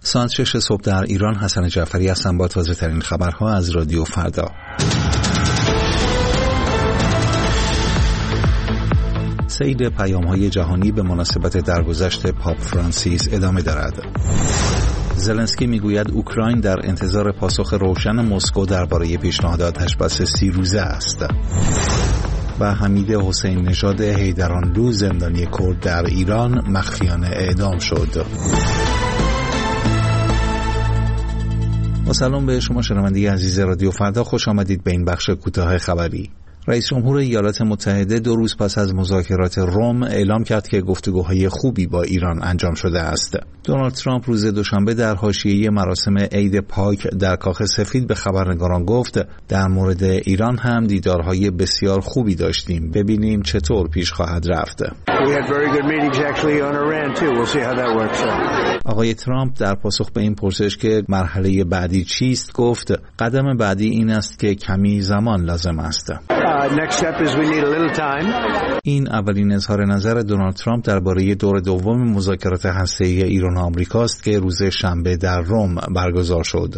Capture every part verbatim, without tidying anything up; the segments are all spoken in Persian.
ساعت شش صبح در ایران. حسن جعفری هستم با تازه ترین خبرها از رادیو فردا. سیل پیام‌های جهانی به مناسبت درگذشت پاپ فرانسیس ادامه دارد. زلنسکی میگوید اوکراین در انتظار پاسخ روشن مسکو درباره پیشنهاد آتش‌بس سی روزه است. و حمید حسین نژاد حیدرانلو زندانی کرد در ایران مخفیانه اعدام شد. با سلام به شما شنونده عزیز رادیو فردا، خوش آمدید به این بخش کوتاه خبری. رئیس جمهور ایالات متحده دو روز پس از مذاکرات روم اعلام کرد که گفتگوهای خوبی با ایران انجام شده است. دونالد ترامپ روز دوشنبه در حاشیه مراسم عید پاک در کاخ سفید به خبرنگاران گفت در مورد ایران هم دیدارهای بسیار خوبی داشتیم. ببینیم چطور پیش خواهد رفت. آقای ترامپ در پاسخ به این پرسش که مرحله بعدی چیست گفت قدم بعدی این است که کمی زمان لازم است. این اولین اظهار نظر دونالد ترامپ درباره دور دوم مذاکرات هسته‌ای ایران و آمریکا است که روز شنبه در روم برگزار شد.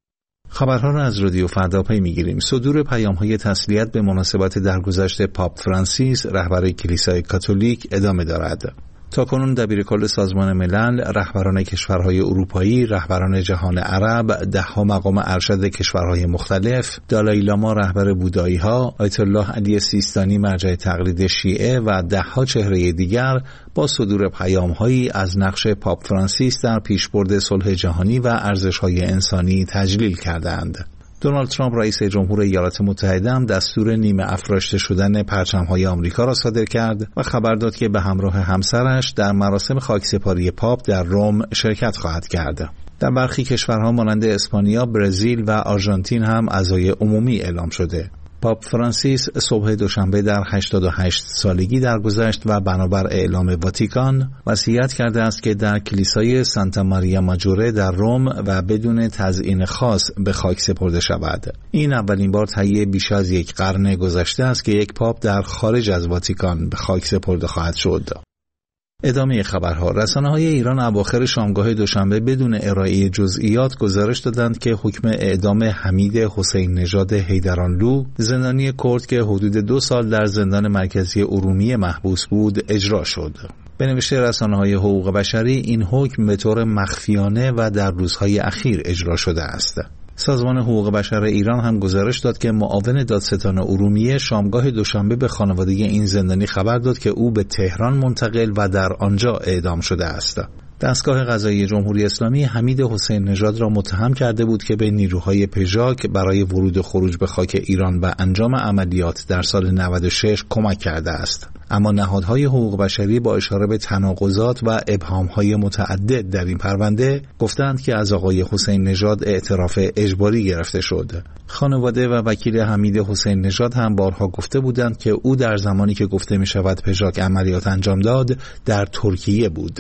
خبرها را از رادیو فردا پی می‌گیریم. صدور پیام‌های تسلیت به مناسبت درگذشت پاپ فرانسیس رهبر کلیسای کاتولیک ادامه دارد. تاکنون دبیرکل سازمان ملل، رهبران کشورهای اروپایی، رهبران جهان عرب، ده‌ها مقام ارشد کشورهای مختلف، دالای لاما رهبر بودایی‌ها، آیت الله علی سیستانی مرجع تقلید شیعه و ده‌ها چهره دیگر با صدور پیام‌هایی از نقش پاپ فرانسیس در پیشبرد صلح جهانی و ارزش‌های انسانی تجلیل کردند. دونالد ترامپ رئیس جمهور ایالات متحده هم دستور نیمه افراشته شدن پرچم‌های آمریکا را صادر کرد و خبر داد که به همراه همسرش در مراسم خاکسپاری پاپ در روم شرکت خواهد کرد. در برخی کشورها مانند اسپانیا، برزیل و آرژانتین هم عزای عمومی اعلام شده. پاپ فرانسیس صبح دوشنبه در هشتاد و هشت سالگی درگذشت و بنابر اعلام واتیکان وصیت کرده است که در کلیسای سانتا ماریا ماجوره در روم و بدون تزیین خاص به خاک سپرده شود. این اولین بار طی بیش از یک قرن گذشته است که یک پاپ در خارج از واتیکان به خاک سپرده خواهد شد. ادامه خبرها. رسانه‌های ایران اواخر شامگاه دوشنبه بدون ارائه جزئیات گزارش دادند که حکم اعدام حمید حسین نژاد حیدرانلو زندانی کرد که حدود دو سال در زندان مرکزی ارومیه محبوس بود اجرا شد. به نوشته رسانه‌های حقوق بشری این حکم به طور مخفیانه و در روزهای اخیر اجرا شده است. سازمان حقوق بشر ایران هم گزارش داد که معاون دادستان ارومیه شامگاه دوشنبه به خانواده این زندانی خبر داد که او به تهران منتقل و در آنجا اعدام شده است. دستگاه قضایی جمهوری اسلامی حمید حسین نژاد را متهم کرده بود که به نیروهای پژاک برای ورود و خروج به خاک ایران و انجام عملیات در سال نود و شش کمک کرده است. اما نهادهای حقوق بشری با اشاره به تناقضات و ابهام‌های متعدد در این پرونده گفتند که از آقای حسین نژاد اعتراف اجباری گرفته شد. خانواده و وکیل حمید حسین نژاد هم بارها گفته بودند که او در زمانی که گفته می‌شود پژاک عملیات انجام داد در ترکیه بود.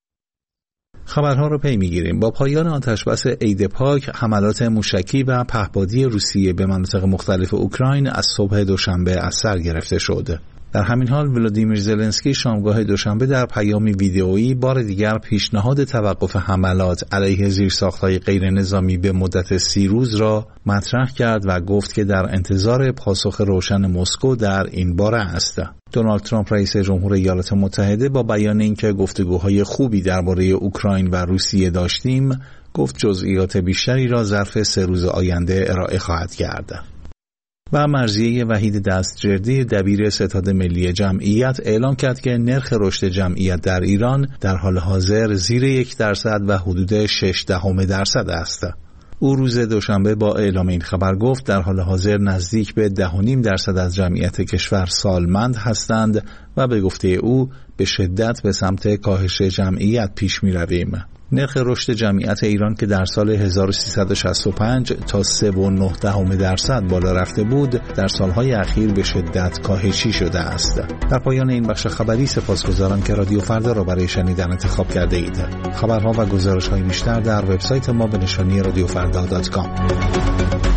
خبرها رو پی میگیریم. با پایان آتش‌بس عید پاک، حملات موشکی و پهپادی روسیه به مناطق مختلف اوکراین از صبح دوشنبه از سر گرفته شد. در همین حال ولادیمیر زلنسکی شامگاه دوشنبه در پیامی ویدئویی بار دیگر پیشنهاد توقف حملات علیه زیرساخت‌های غیر نظامی به مدت سی روز را مطرح کرد و گفت که در انتظار پاسخ روشن مسکو در این باره است. دونالد ترامپ رئیس جمهور ایالات متحده با بیان اینکه گفتگوهای خوبی درباره اوکراین و روسیه داشتیم، گفت جزئیات بیشتری را ظرف سه روز آینده ارائه خواهد کرد. و مرضیه وحید دستجردی دبیر ستاد ملی جمعیت اعلام کرد که نرخ رشد جمعیت در ایران در حال حاضر زیر یک درصد و حدود شش دهم درصد است. او روز دوشنبه با اعلام این خبر گفت در حال حاضر نزدیک به ده و نیم درصد از جمعیت کشور سالمند هستند و به گفته او به شدت به سمت کاهش جمعیت پیش می رویم. نرخ رشد جمعیت ایران که در سال هزار و سیصد و شصت و پنج تا سه و نه دهم درصد بالا رفته بود، در سالهای اخیر به شدت کاهشی شده است. در پایان این بخش خبری سپاسگزارم که رادیو فردا را برای شنیدن انتخاب کرده اید. خبرها و گزارش‌های بیشتر در وبسایت ما به نشانی رادیو فردا دات کام.